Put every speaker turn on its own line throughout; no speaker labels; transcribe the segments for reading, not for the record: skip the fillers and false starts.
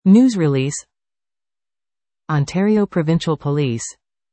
News release. Ontario Provincial Police.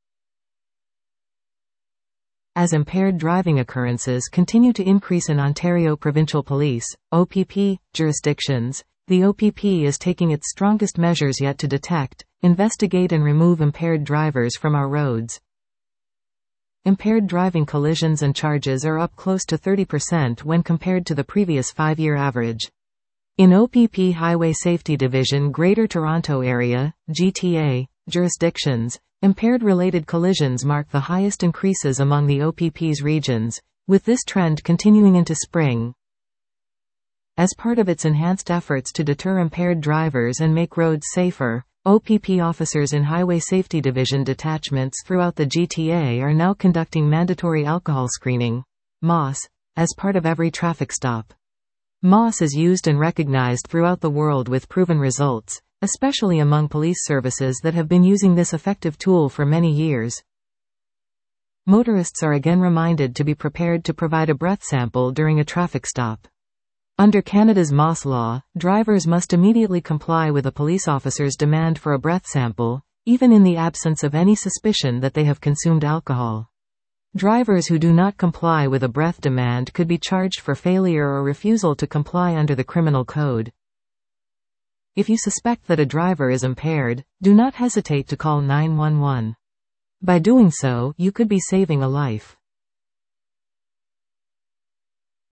As impaired driving occurrences continue to increase in Ontario Provincial Police, OPP, jurisdictions, the OPP is taking its strongest measures yet to detect, investigate and remove impaired drivers from our roads. Impaired driving collisions and charges are up close to 30% when compared to the previous 5-year average. In OPP Highway Safety Division Greater Toronto Area, GTA, jurisdictions, impaired-related collisions mark the highest increases among the OPP's regions, with this trend continuing into spring. As part of its enhanced efforts to deter impaired drivers and make roads safer, OPP officers in Highway Safety Division detachments throughout the GTA are now conducting mandatory alcohol screening, MAS, as part of every traffic stop. MAS is used and recognized throughout the world with proven results, especially among police services that have been using this effective tool for many years. Motorists are again reminded to be prepared to provide a breath sample during a traffic stop. Under Canada's MAS law, drivers must immediately comply with a police officer's demand for a breath sample, even in the absence of any suspicion that they have consumed alcohol. Drivers who do not comply with a breath demand could be charged for failure or refusal to comply under the Criminal Code. If you suspect that a driver is impaired, do not hesitate to call 911. By doing so, you could be saving a life.